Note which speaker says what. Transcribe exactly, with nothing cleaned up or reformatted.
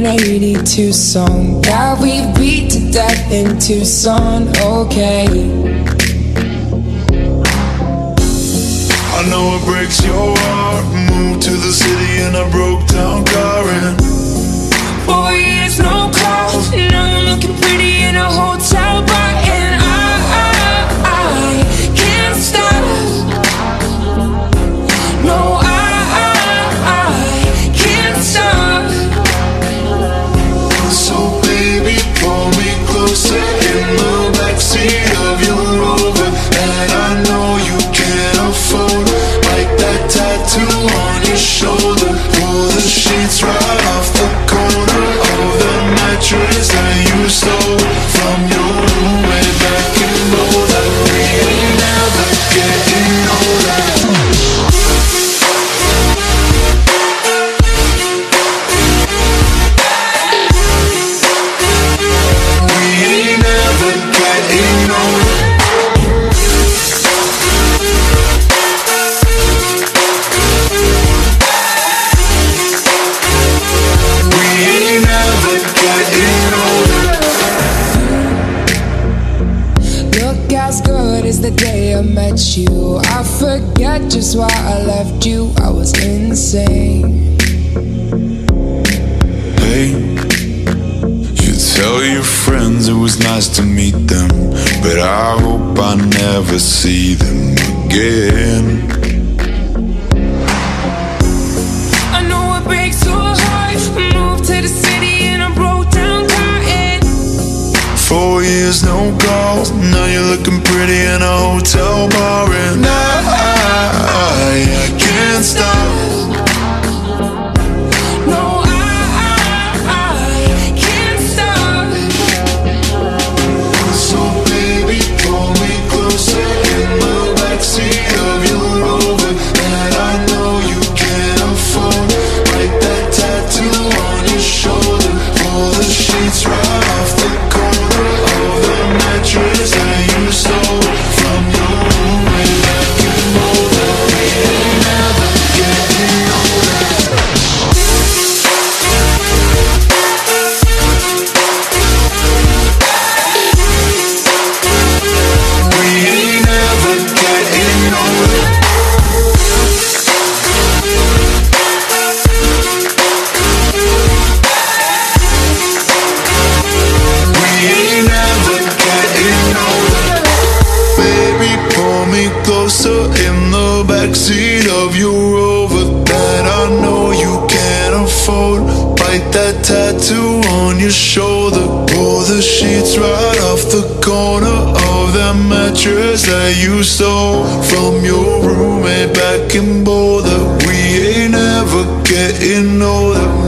Speaker 1: eighty-two song that we beat to death in Tucson, okay.
Speaker 2: I know it breaks your heart. Moved to the city in a broke down car and
Speaker 1: four years, no calls. Now you're looking pretty in a hotel bar, and I, I, I can't stop. No, I, I, I can't stop.
Speaker 2: so baby, pull me closer in the backseat of your Rover that I know you can't afford. Like that tattoo on your shoulder. Pull the sheets right off the corner of the mattress that you stole from your roommate back in Boulder. We ain't never getting older. We ain't never getting older.
Speaker 1: Look as good as the day I met you. I forget just why I left you. I was insane.
Speaker 2: Hey, you tell your friends it was nice to meet them, but I hope I never see them again.
Speaker 1: I know it breaks your heart. Moved to the city in a broke down car and
Speaker 2: Four years, no calls. Now you're looking pretty in a hotel bar and I, I, I can't stop.
Speaker 1: no, I, I, I can't stop.
Speaker 2: So baby, pull me closer in the backseat of your Rover that I know you can't afford. Like that tattoo on your shoulder. Pull the sheets right off the corner of the mattress that you stole from your roommate back in Boulder. We ain't never getting older. We ain't never getting older. We ain't never getting older. Baby, pull me closer in the backseat of your Rover that I know you can't afford. Bite that tattoo on your shoulder. Pull the sheets right off the corner of that mattress that you stole from your roommate back in Boulder. We ain't ever getting older.